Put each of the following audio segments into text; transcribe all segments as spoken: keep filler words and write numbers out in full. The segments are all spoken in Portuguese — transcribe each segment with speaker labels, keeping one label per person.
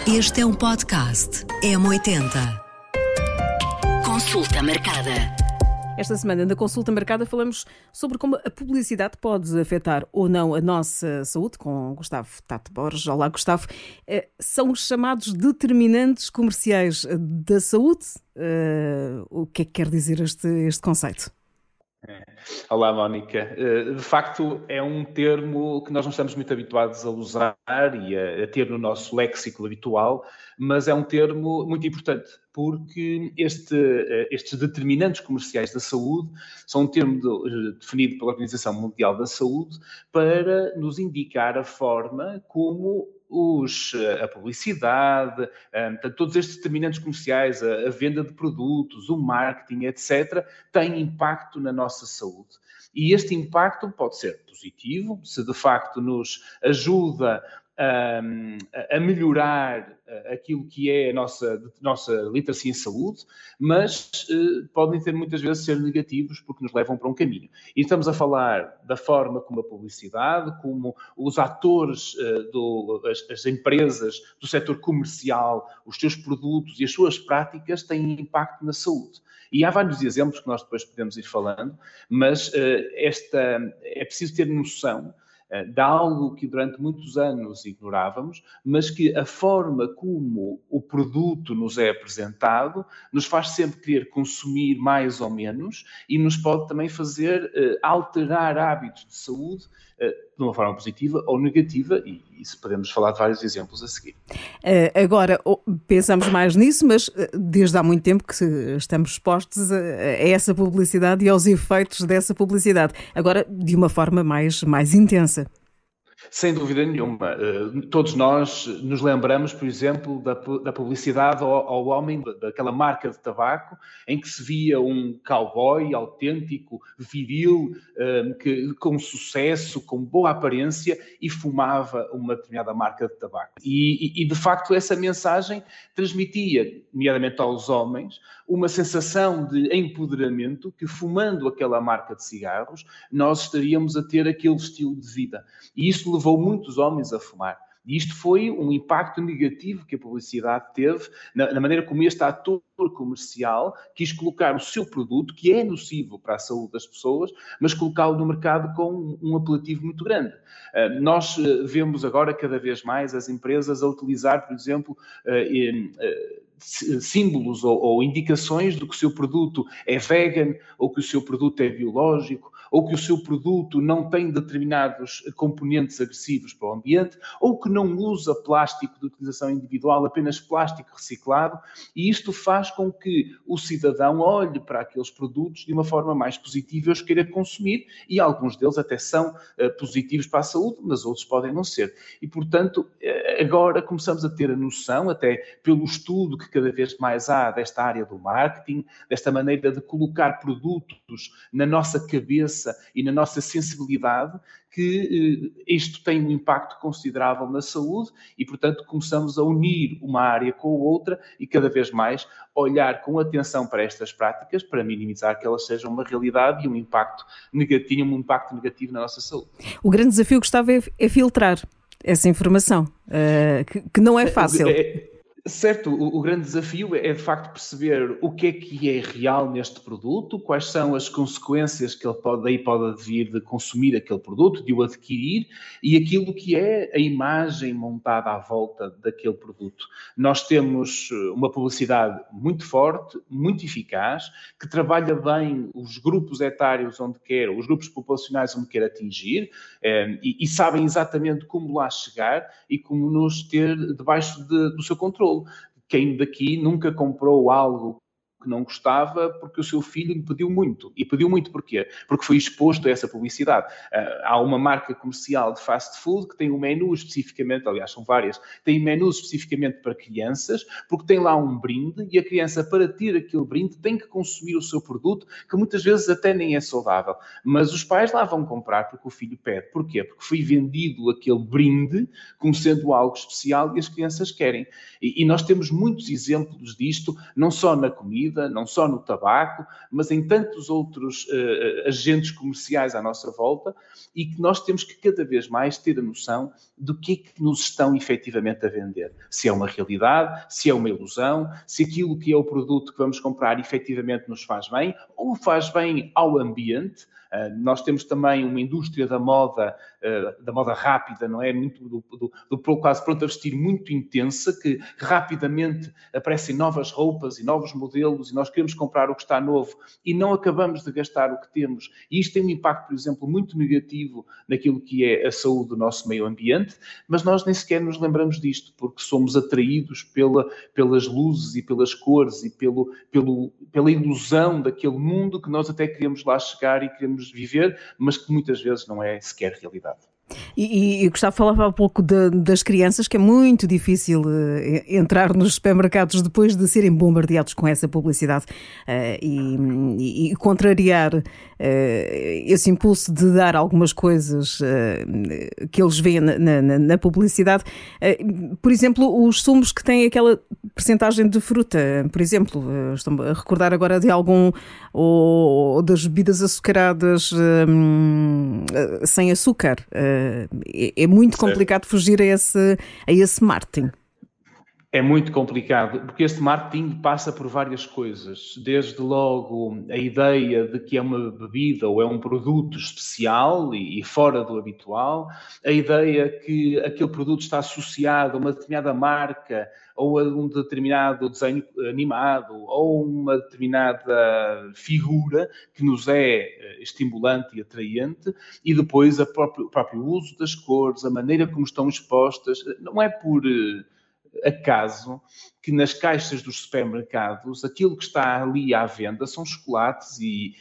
Speaker 1: Este é um podcast M oitenta. Consulta marcada.
Speaker 2: Esta semana, na Consulta Marcada, falamos sobre como a publicidade pode afetar ou não a nossa saúde, com Gustavo Tato Borges. Olá, Gustavo. São os chamados determinantes comerciais da saúde. O que é que quer dizer este, este conceito?
Speaker 3: Olá, Mónica. De facto, é um termo que nós não estamos muito habituados a usar e a, a ter no nosso léxico habitual, mas é um termo muito importante, porque este, estes determinantes comerciais da saúde são um termo de, definido pela Organização Mundial da Saúde para nos indicar a forma como Os, a publicidade, um, todos estes determinantes comerciais, a, a venda de produtos, o marketing, etcétera, têm impacto na nossa saúde. E este impacto pode ser positivo, se de facto nos ajuda a, a melhorar aquilo que é a nossa, nossa literacia em saúde, mas eh, podem ter muitas vezes ser negativos porque nos levam para um caminho. E estamos a falar da forma como a publicidade, como os atores, eh, do, as, as empresas do setor comercial, os seus produtos e as suas práticas têm impacto na saúde. E há vários exemplos que nós depois podemos ir falando, mas eh, esta, é preciso ter noção de algo que durante muitos anos ignorávamos, mas que a forma como o produto nos é apresentado nos faz sempre querer consumir mais ou menos e nos pode também fazer uh, alterar hábitos de saúde uh, de uma forma positiva ou negativa, e isso podemos falar de vários exemplos a seguir.
Speaker 2: Uh, agora, pensamos mais nisso, mas desde há muito tempo que estamos expostos a, a essa publicidade e aos efeitos dessa publicidade, agora de uma forma mais, mais intensa.
Speaker 3: Sem dúvida nenhuma. Todos nós nos lembramos, por exemplo, da, da publicidade ao, ao homem daquela marca de tabaco, em que se via um cowboy autêntico, viril, que, com sucesso, com boa aparência, e fumava uma determinada marca de tabaco. E, e, de facto, essa mensagem transmitia, nomeadamente aos homens, uma sensação de empoderamento que, fumando aquela marca de cigarros, nós estaríamos a ter aquele estilo de vida. E isso levou muitos homens a fumar. E isto foi um impacto negativo que a publicidade teve na, na maneira como este ator comercial quis colocar o seu produto, que é nocivo para a saúde das pessoas, mas colocá-lo no mercado com um apelativo muito grande. Uh, nós uh, vemos agora cada vez mais as empresas a utilizar, por exemplo, uh, uh, símbolos ou, ou indicações de que o seu produto é vegan, ou que o seu produto é biológico, ou que o seu produto não tem determinados componentes agressivos para o ambiente, ou que não usa plástico de utilização individual, apenas plástico reciclado, e isto faz com que o cidadão olhe para aqueles produtos de uma forma mais positiva e os queira consumir, e alguns deles até são uh, positivos para a saúde, mas outros podem não ser. E, portanto, agora começamos a ter a noção, até pelo estudo que cada vez mais há desta área do marketing, desta maneira de colocar produtos na nossa cabeça e na nossa sensibilidade, que eh, isto tem um impacto considerável na saúde e, portanto, começamos a unir uma área com a outra e cada vez mais olhar com atenção para estas práticas para minimizar que elas sejam uma realidade e um impacto negativo, um impacto negativo na nossa saúde.
Speaker 2: O grande desafio, Gustavo, é, é filtrar essa informação, uh, que, que não é fácil.
Speaker 3: É, é... Certo, o, o grande desafio é, de facto, perceber o que é que é real neste produto, quais são as consequências que ele pode, daí pode advir de consumir aquele produto, de o adquirir, e aquilo que é a imagem montada à volta daquele produto. Nós temos uma publicidade muito forte, muito eficaz, que trabalha bem os grupos etários onde quer, os grupos populacionais onde quer atingir, eh, e, e sabem exatamente como lá chegar e como nos ter debaixo de, do seu controle. Quem daqui nunca comprou algo que não gostava porque o seu filho lhe pediu muito. E pediu muito porquê? Porque foi exposto a essa publicidade. Uh, há uma marca comercial de fast food que tem um menu especificamente, aliás, são várias, tem menus especificamente para crianças, porque tem lá um brinde e a criança, para ter aquele brinde, tem que consumir o seu produto, que muitas vezes até nem é saudável. Mas os pais lá vão comprar porque o filho pede. Porquê? Porque foi vendido aquele brinde como sendo algo especial e as crianças querem. E, e nós temos muitos exemplos disto, não só na comida, comida, não só no tabaco, mas em tantos outros uh, agentes comerciais à nossa volta, e que nós temos que cada vez mais ter a noção do que é que nos estão efetivamente a vender. Se é uma realidade, se é uma ilusão, se aquilo que é o produto que vamos comprar efetivamente nos faz bem, ou faz bem ao ambiente. Uh, nós temos também uma indústria da moda, uh, da moda rápida, não é? Muito do, do, do quase pronto a vestir, muito intensa, que rapidamente aparecem novas roupas e novos modelos e nós queremos comprar o que está novo e não acabamos de gastar o que temos. E isto tem um impacto, por exemplo, muito negativo naquilo que é a saúde do nosso meio ambiente, mas nós nem sequer nos lembramos disto, porque somos atraídos pela, pelas luzes e pelas cores e pelo, pelo, pela ilusão daquele mundo que nós até queremos lá chegar e queremos viver, mas que muitas vezes não é sequer realidade.
Speaker 2: E, e Gustavo falava há pouco de, das crianças, que é muito difícil uh, entrar nos supermercados depois de serem bombardeados com essa publicidade uh, e, e contrariar uh, esse impulso de dar algumas coisas uh, que eles veem na, na, na publicidade. Uh, por exemplo, os sumos que têm aquela percentagem de fruta, por exemplo, uh, estou a recordar agora de algum, ou, ou das bebidas açucaradas um, sem açúcar. Uh, É muito complicado fugir a esse, a esse marketing.
Speaker 3: É muito complicado, porque este marketing passa por várias coisas. Desde logo a ideia de que é uma bebida ou é um produto especial e fora do habitual, a ideia que aquele produto está associado a uma determinada marca ou a um determinado desenho animado ou uma determinada figura que nos é estimulante e atraente, e depois a próprio, o próprio uso das cores, a maneira como estão expostas. Não é por acaso que nas caixas dos supermercados aquilo que está ali à venda são chocolates e,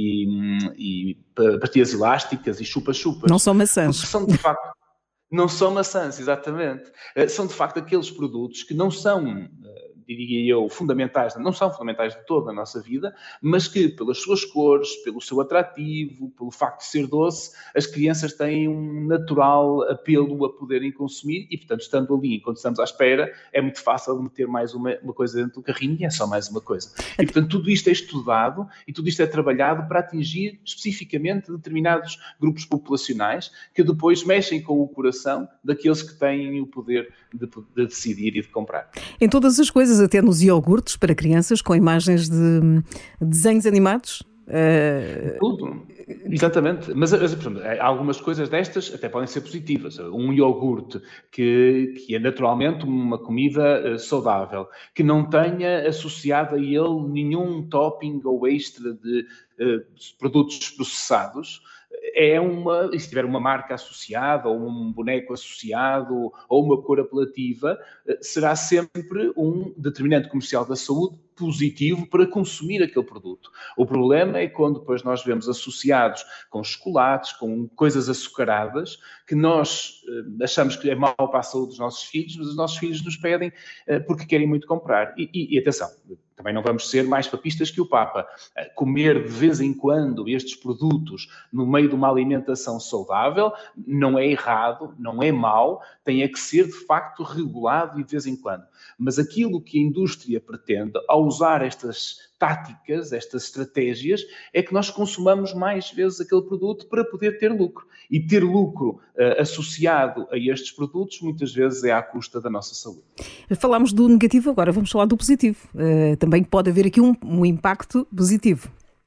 Speaker 3: e, e pastilhas elásticas e chupa-chupas.
Speaker 2: Não são maçãs.
Speaker 3: Porque são de facto, não são maçãs, exatamente. São de facto aqueles produtos que não são, diria eu, fundamentais, não são fundamentais de toda a nossa vida, mas que pelas suas cores, pelo seu atrativo, pelo facto de ser doce, as crianças têm um natural apelo a poderem consumir e, portanto, estando ali, enquanto estamos à espera, é muito fácil de meter mais uma, uma coisa dentro do carrinho e é só mais uma coisa. E, portanto, tudo isto é estudado e tudo isto é trabalhado para atingir especificamente determinados grupos populacionais que depois mexem com o coração daqueles que têm o poder de, de decidir e de comprar.
Speaker 2: Em todas as coisas, até nos iogurtes para crianças, com imagens de desenhos animados? Uh...
Speaker 3: Tudo, exatamente. Mas, por exemplo, algumas coisas destas até podem ser positivas. Um iogurte que, que é naturalmente uma comida saudável, que não tenha associado a ele nenhum topping ou extra de uh, produtos processados, é uma, e se tiver uma marca associada, ou um boneco associado, ou uma cor apelativa, será sempre um determinante comercial da saúde positivo para consumir aquele produto. O problema é quando depois nós vemos associados com chocolates, com coisas açucaradas, que nós uh, achamos que é mau para a saúde dos nossos filhos, mas os nossos filhos nos pedem uh, porque querem muito comprar. E, e, e atenção, também não vamos ser mais papistas que o Papa. Uh, comer de vez em quando estes produtos no meio de uma alimentação saudável não é errado, não é mau, tem é que ser de facto regulado e de vez em quando. Mas aquilo que a indústria pretende ao usar estas táticas, estas estratégias, é que nós consumamos mais vezes aquele produto para poder ter lucro. E ter lucro uh, associado a estes produtos, muitas vezes é à custa da nossa saúde.
Speaker 2: Falámos do negativo, agora vamos falar do positivo. Uh, também pode haver aqui um, um impacto positivo.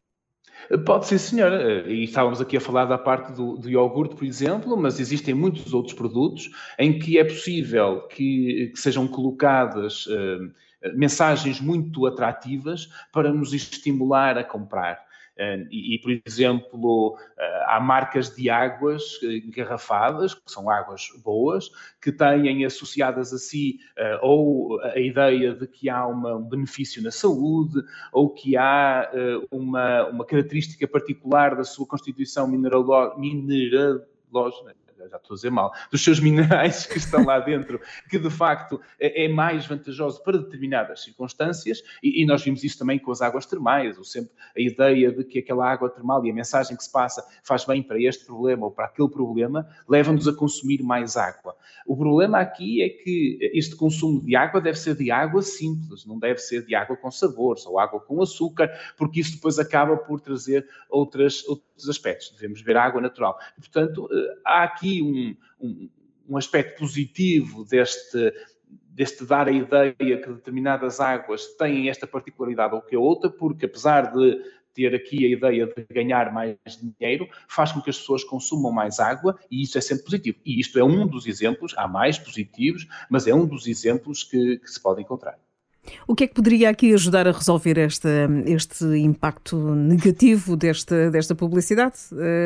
Speaker 3: Pode ser, senhora. E estávamos aqui a falar da parte do, do iogurte, por exemplo, mas existem muitos outros produtos em que é possível que, que sejam colocadas uh, mensagens muito atrativas para nos estimular a comprar. Uh, e, e, por exemplo, uh, há marcas de águas engarrafadas, que são águas boas, que têm associadas a si uh, ou a ideia de que há uma, um benefício na saúde, ou que há uh, uma, uma característica particular da sua constituição mineralógica, já estou a dizer mal, dos seus minerais que estão lá dentro, que de facto é, é mais vantajoso para determinadas circunstâncias, e, e nós vimos isso também com as águas termais, ou sempre a ideia de que aquela água termal e a mensagem que se passa faz bem para este problema ou para aquele problema, leva-nos a consumir mais água. O problema aqui é que este consumo de água deve ser de água simples, não deve ser de água com sabores ou água com açúcar, porque isso depois acaba por trazer outras, outros aspectos. Devemos beber água natural. E, portanto, há aqui um, um, um aspecto positivo deste, deste dar a ideia que determinadas águas têm esta particularidade ou que a outra, porque apesar de ter aqui a ideia de ganhar mais dinheiro, faz com que as pessoas consumam mais água e isso é sempre positivo. E isto é um dos exemplos, há mais positivos, mas é um dos exemplos que, que se pode encontrar.
Speaker 2: O que é que poderia aqui ajudar a resolver este, este impacto negativo desta, desta publicidade?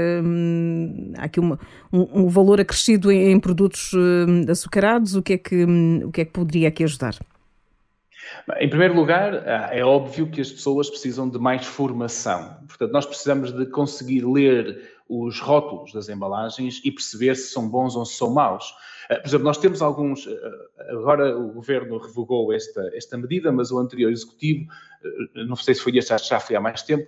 Speaker 2: Uh, há aqui uma, um, um valor acrescido em, em produtos uh, açucarados. O que, é que, o que é que poderia aqui ajudar?
Speaker 3: Em primeiro lugar, é óbvio que as pessoas precisam de mais formação. Portanto, nós precisamos de conseguir ler os rótulos das embalagens e perceber se são bons ou se são maus. Por exemplo, nós temos alguns... Agora o Governo revogou esta, esta medida, mas o anterior Executivo, não sei se foi este, já foi há mais tempo,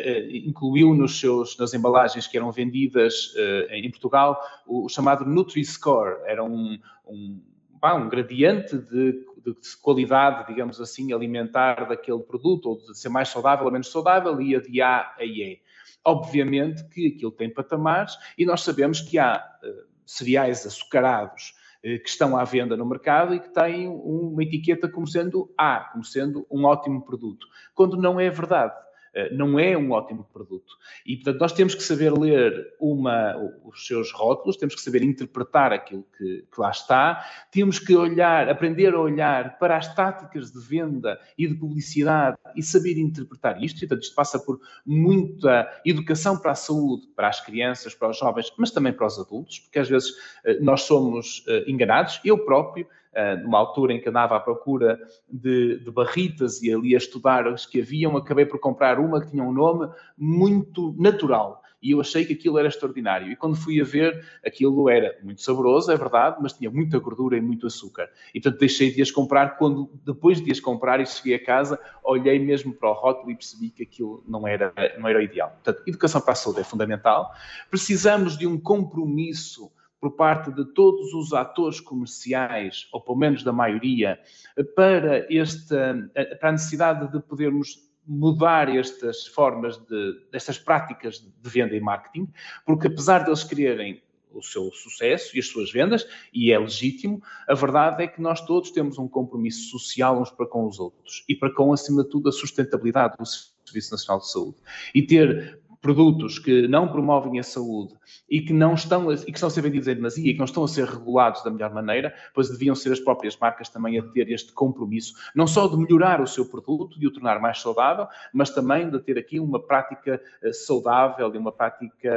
Speaker 3: incluiu nos seus, nas embalagens que eram vendidas em Portugal o chamado Nutri-Score. Era um... um um gradiente de, de qualidade, digamos assim, alimentar daquele produto, ou de ser mais saudável ou menos saudável, ia de A a E. Obviamente que aquilo tem patamares e nós sabemos que há uh, cereais açucarados uh, que estão à venda no mercado e que têm uma etiqueta como sendo A, como sendo um ótimo produto, quando não é verdade. Não é um ótimo produto. E, portanto, nós temos que saber ler uma, os seus rótulos, temos que saber interpretar aquilo que, que lá está, temos que olhar, aprender a olhar para as táticas de venda e de publicidade e saber interpretar isto. E, portanto, isto passa por muita educação para a saúde, para as crianças, para os jovens, mas também para os adultos, porque às vezes nós somos enganados. Eu próprio, numa altura em que andava à procura de, de barritas e ali a estudar as que haviam, acabei por comprar uma que tinha um nome muito natural. E eu achei que aquilo era extraordinário. E quando fui a ver, aquilo era muito saboroso, é verdade, mas tinha muita gordura e muito açúcar. E, portanto, deixei de as comprar. Quando, depois de as comprar e cheguei a casa, olhei mesmo para o rótulo e percebi que aquilo não era, não era o ideal. Portanto, educação para a saúde é fundamental. Precisamos de um compromisso por parte de todos os atores comerciais, ou pelo menos da maioria, para, esta, para a necessidade de podermos mudar estas formas, de, destas práticas de venda e marketing, porque apesar deles quererem o seu sucesso e as suas vendas, e é legítimo, a verdade é que nós todos temos um compromisso social uns para com os outros e para com, acima de tudo, a sustentabilidade do Serviço Nacional de Saúde. E ter produtos que não promovem a saúde e que não estão a, e que estão a ser vendidos em demasia e que não estão a ser regulados da melhor maneira, pois deviam ser as próprias marcas também a ter este compromisso, não só de melhorar o seu produto, de o tornar mais saudável, mas também de ter aqui uma prática uh, saudável e uma prática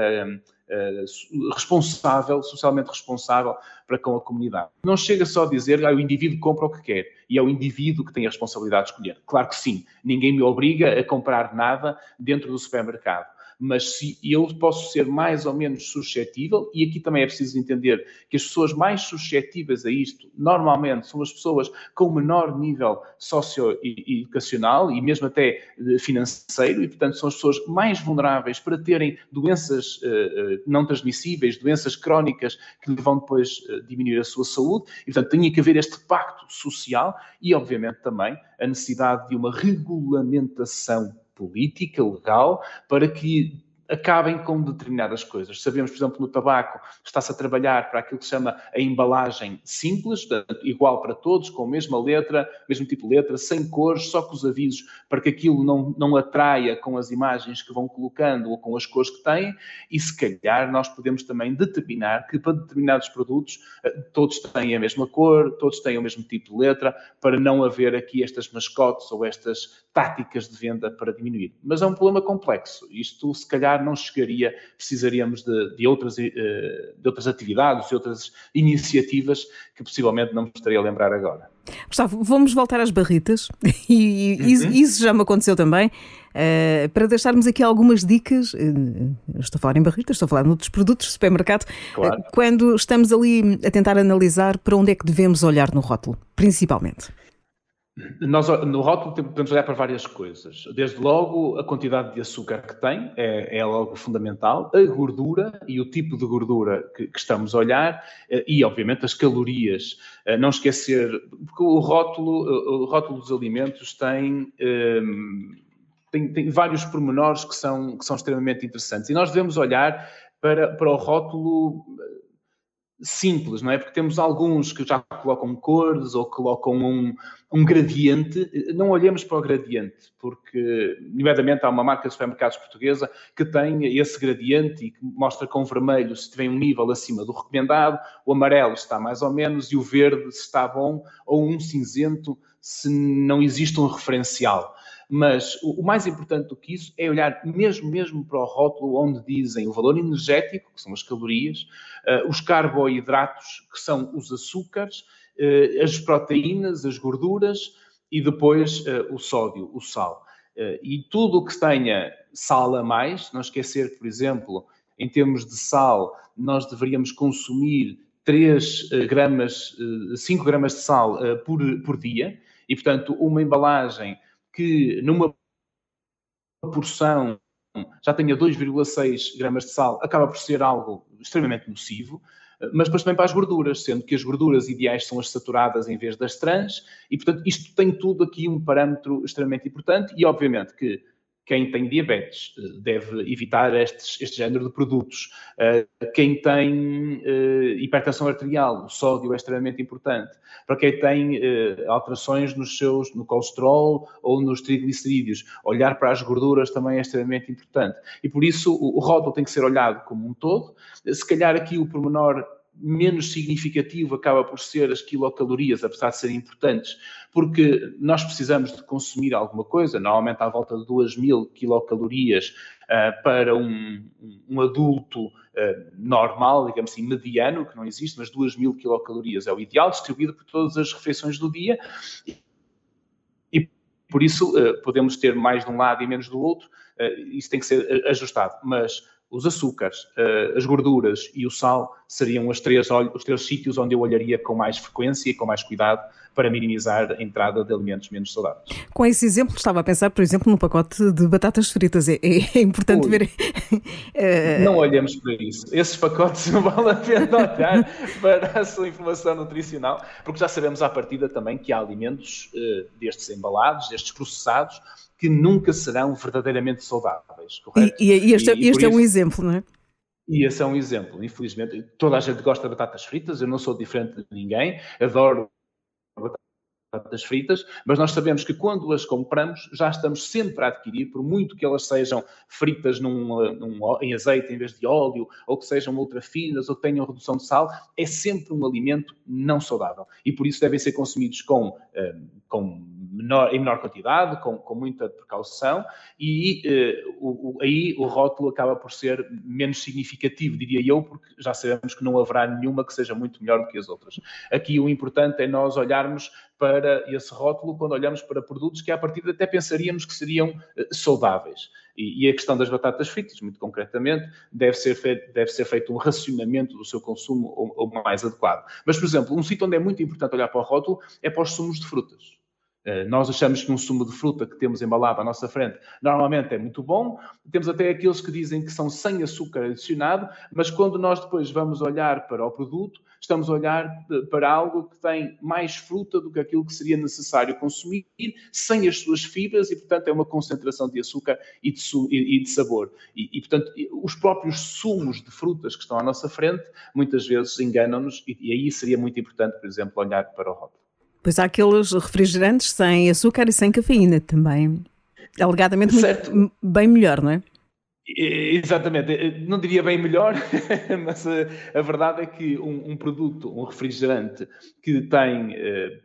Speaker 3: uh, responsável, socialmente responsável para com a comunidade. Não chega só a dizer que ah, o indivíduo compra o que quer e é o indivíduo que tem a responsabilidade de escolher. Claro que sim, ninguém me obriga a comprar nada dentro do supermercado. Mas se eu posso ser mais ou menos suscetível, e aqui também é preciso entender que as pessoas mais suscetíveis a isto, normalmente, são as pessoas com menor nível socioeducacional e mesmo até financeiro, e, portanto, são as pessoas mais vulneráveis para terem doenças uh, não transmissíveis, doenças crónicas que lhe vão depois uh, diminuir a sua saúde, e, portanto, tem que haver este pacto social e, obviamente, também a necessidade de uma regulamentação política, legal, para que acabem com determinadas coisas. Sabemos, por exemplo, no tabaco está-se a trabalhar para aquilo que se chama a embalagem simples, igual para todos, com a mesma letra, mesmo tipo de letra, sem cores, só com os avisos, para que aquilo não, não atraia com as imagens que vão colocando ou com as cores que têm, e se calhar nós podemos também determinar que para determinados produtos todos têm a mesma cor, todos têm o mesmo tipo de letra, para não haver aqui estas mascotes ou estas táticas de venda para diminuir. Mas é um problema complexo. Isto, se calhar, calhar não chegaria, precisaríamos de, de, outras, de outras atividades, de outras iniciativas que possivelmente não me estaria a lembrar agora.
Speaker 2: Gustavo, vamos voltar às barritas, e uhum. isso, isso já me aconteceu também, uh, para deixarmos aqui algumas dicas. Uh, estou a falar em barritas, estou a falar noutros produtos de supermercado, claro. uh, quando estamos ali a tentar analisar para onde é que devemos olhar no rótulo, principalmente.
Speaker 3: Nós, no rótulo, podemos olhar para várias coisas. Desde logo, a quantidade de açúcar que tem é, é logo fundamental, a gordura e o tipo de gordura que, que estamos a olhar e, obviamente, as calorias. Não esquecer, porque o rótulo, o rótulo dos alimentos tem, tem, tem vários pormenores que são, que são extremamente interessantes e nós devemos olhar para, para o rótulo simples, não é? Porque temos alguns que já colocam cores ou colocam um, um gradiente. Não olhemos para o gradiente, porque, nomeadamente, há uma marca de supermercados portuguesa que tem esse gradiente e que mostra com o vermelho se tiver um nível acima do recomendado, o amarelo está mais ou menos e o verde se está bom, ou um cinzento se não existe um referencial. Mas o mais importante do que isso é olhar mesmo, mesmo para o rótulo onde dizem o valor energético, que são as calorias, uh, os carboidratos, que são os açúcares, uh, as proteínas, as gorduras e depois uh, o sódio, o sal. Uh, e tudo o que tenha sal a mais, não esquecer que, por exemplo, em termos de sal, nós deveríamos consumir três gramas, cinco gramas de sal uh, por, por dia e, portanto, uma embalagem que numa porção já tenha dois vírgula seis gramas de sal, acaba por ser algo extremamente nocivo, mas depois também para as gorduras, sendo que as gorduras ideais são as saturadas em vez das trans, e portanto isto tem tudo aqui um parâmetro extremamente importante e obviamente que quem tem diabetes deve evitar estes, este género de produtos. Quem tem hipertensão arterial, o sódio é extremamente importante. Para quem tem alterações nos seus, no colesterol ou nos triglicerídeos, olhar para as gorduras também é extremamente importante. E por isso o rótulo tem que ser olhado como um todo. Se calhar aqui o pormenor menos significativo acaba por ser as quilocalorias, apesar de serem importantes, porque nós precisamos de consumir alguma coisa, normalmente à volta de duas mil quilocalorias uh, para um, um adulto uh, normal, digamos assim, mediano, que não existe, mas duas mil quilocalorias é o ideal, distribuído por todas as refeições do dia, e por isso uh, podemos ter mais de um lado e menos do outro, uh, isso tem que ser ajustado, mas os açúcares, as gorduras e o sal seriam os três, os três sítios onde eu olharia com mais frequência e com mais cuidado para minimizar a entrada de alimentos menos saudáveis.
Speaker 2: Com esse exemplo, estava a pensar, por exemplo, no pacote de batatas fritas. É, é importante Ui. ver...
Speaker 3: Não olhemos para isso. Esses pacotes não vale a pena olhar para a sua informação nutricional, porque já sabemos à partida também que há alimentos uh, destes embalados, destes processados, que nunca serão verdadeiramente saudáveis, correto?
Speaker 2: E, e este, e, este e é isso, um exemplo, não é?
Speaker 3: E esse é um exemplo, infelizmente. Toda a gente gosta de batatas fritas, eu não sou diferente de ninguém, adoro batatas fritas, mas nós sabemos que quando as compramos já estamos sempre a adquirir, por muito que elas sejam fritas num, num, em azeite em vez de óleo, ou que sejam ultra finas, ou que tenham redução de sal, é sempre um alimento não saudável. E por isso devem ser consumidos com, com menor, em menor quantidade, com, com muita precaução, e uh, o, o, aí o rótulo acaba por ser menos significativo, diria eu, porque já sabemos que não haverá nenhuma que seja muito melhor do que as outras. Aqui o importante é nós olharmos para esse rótulo quando olhamos para produtos que à partida até pensaríamos que seriam uh, saudáveis. E, e a questão das batatas fritas, muito concretamente, deve ser feito, deve ser feito um racionamento do seu consumo o, o mais adequado. Mas, por exemplo, um sítio onde é muito importante olhar para o rótulo é para os sumos de frutas. Nós achamos que um sumo de fruta que temos embalado à nossa frente normalmente é muito bom. Temos até aqueles que dizem que são sem açúcar adicionado, mas quando nós depois vamos olhar para o produto, estamos a olhar para algo que tem mais fruta do que aquilo que seria necessário consumir, sem as suas fibras e, portanto, é uma concentração de açúcar e de, e de sabor. E, e, portanto, os próprios sumos de frutas que estão à nossa frente muitas vezes enganam-nos e, e aí seria muito importante, por exemplo, olhar para o rótulo.
Speaker 2: Pois há aqueles refrigerantes sem açúcar e sem cafeína também. Alegadamente muito, bem melhor, não é?
Speaker 3: Exatamente. Não diria bem melhor, mas a, a verdade é que um, um produto, um refrigerante que tem,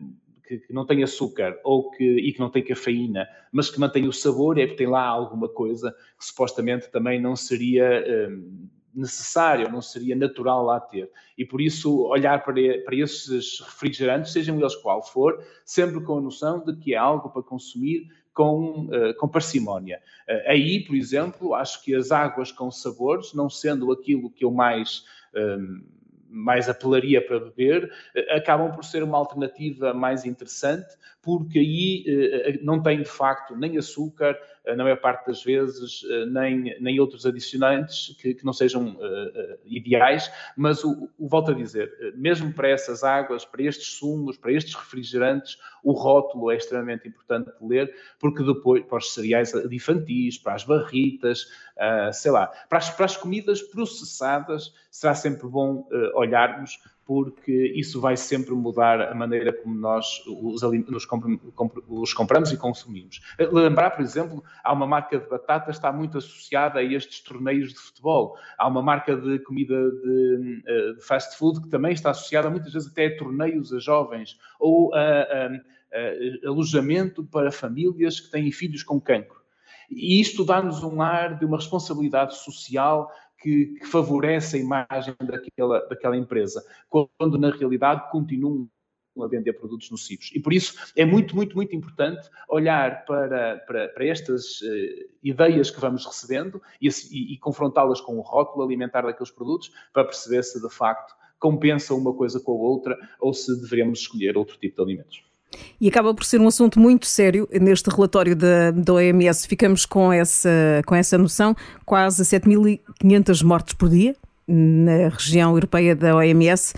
Speaker 3: que, que não tem açúcar ou que, e que não tem cafeína, mas que mantém o sabor, é porque tem lá alguma coisa que supostamente também não seria um, necessário, não seria natural lá ter. E por isso olhar para, para esses refrigerantes, sejam eles qual for, sempre com a noção de que é algo para consumir com, uh, com parcimónia. Uh, aí, por exemplo, acho que as águas com sabores, não sendo aquilo que eu mais... Um, mais apelaria para beber, acabam por ser uma alternativa mais interessante, porque aí não tem, de facto, nem açúcar, na maior parte das vezes, nem, nem outros adicionantes que, que não sejam uh, ideais, mas o, o volto a dizer, mesmo para essas águas, para estes sumos, para estes refrigerantes, o rótulo é extremamente importante de ler, porque depois, para os cereais infantis, para as barritas, uh, sei lá, para as, para as comidas processadas, será sempre bom uh, olharmos, porque isso vai sempre mudar a maneira como nós os, os, os compramos e consumimos. Lembrar, por exemplo, há uma marca de batata que está muito associada a estes torneios de futebol. Há uma marca de comida de, de fast food que também está associada muitas vezes até a torneios a jovens ou a, a, a alojamento para famílias que têm filhos com cancro. E isto dá-nos um ar de uma responsabilidade social que, que favorece a imagem daquela, daquela empresa, quando na realidade continuam a vender produtos nocivos. E por isso é muito, muito, muito importante olhar para, para, para estas uh, ideias que vamos recebendo e, e, e confrontá-las com o rótulo alimentar daqueles produtos para perceber se de facto compensa uma coisa com a outra ou se devemos escolher outro tipo de alimentos.
Speaker 2: E acaba por ser um assunto muito sério neste relatório da, da O M S. Ficamos com essa, com essa noção. Quase sete mil e quinhentas mortes por dia na região europeia da O M S,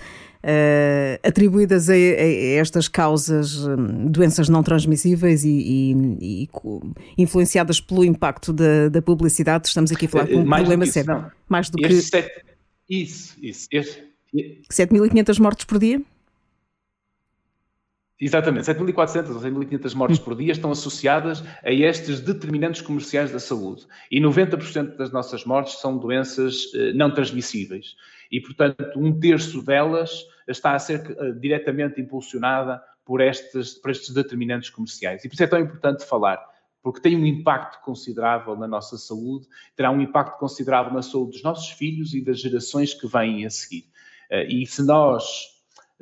Speaker 2: uh, atribuídas a, a estas causas, um, doenças não transmissíveis e, e, e influenciadas pelo impacto da, da publicidade. Estamos aqui a falar com um Mais problema sério. Não. Mais do que...
Speaker 3: Sete... Isso, isso. Este...
Speaker 2: sete mil e quinhentas mortes por dia?
Speaker 3: Exatamente, sete mil e quatrocentas ou sete mil e quinhentas mortes por dia estão associadas a estes determinantes comerciais da saúde. E noventa por cento das nossas mortes são doenças eh, não transmissíveis. E, portanto, um terço delas está a ser uh, diretamente impulsionada por estes, por estes determinantes comerciais. E por isso é tão importante falar, porque tem um impacto considerável na nossa saúde, terá um impacto considerável na saúde dos nossos filhos e das gerações que vêm a seguir. Uh, e se nós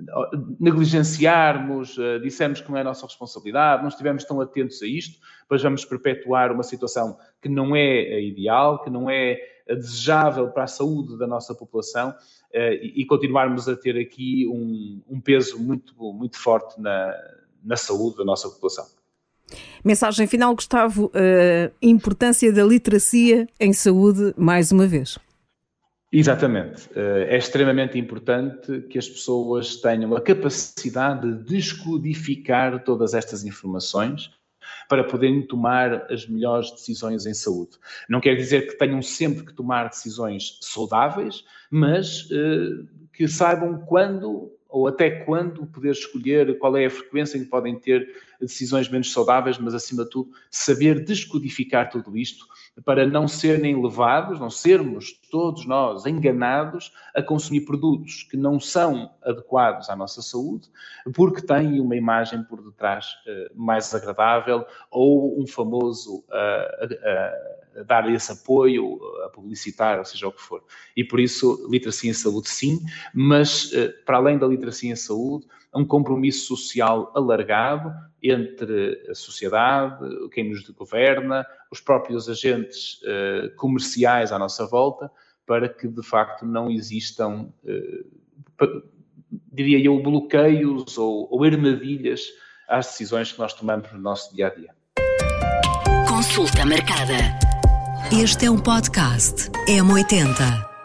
Speaker 3: negligenciarmos, uh, dissermos que não é a nossa responsabilidade, não estivermos tão atentos a isto, depois vamos perpetuar uma situação que não é ideal, que não é desejável para a saúde da nossa população, uh, e, e continuarmos a ter aqui um, um peso muito, muito forte na, na saúde da nossa população.
Speaker 2: Mensagem final, Gustavo, a uh, importância da literacia em saúde, mais uma vez.
Speaker 3: Exatamente. É extremamente importante que as pessoas tenham a capacidade de descodificar todas estas informações para poderem tomar as melhores decisões em saúde. Não quer dizer que tenham sempre que tomar decisões saudáveis, mas que saibam quando ou até quando poder escolher, qual é a frequência em que podem ter decisões menos saudáveis, mas acima de tudo saber descodificar tudo isto para não serem levados, não sermos todos nós enganados a consumir produtos que não são adequados à nossa saúde, porque têm uma imagem por detrás uh, mais agradável ou um famoso uh, uh, uh, dar esse apoio, a publicitar, ou seja o que for. E por isso, literacia em saúde sim, mas uh, para além da literacia em saúde, um compromisso social alargado entre a sociedade, quem nos governa, os próprios agentes uh, comerciais à nossa volta, para que de facto não existam, uh, diria eu, bloqueios ou, ou armadilhas às decisões que nós tomamos no nosso dia-a-dia.
Speaker 1: Consulta marcada. Este é um podcast M oitenta.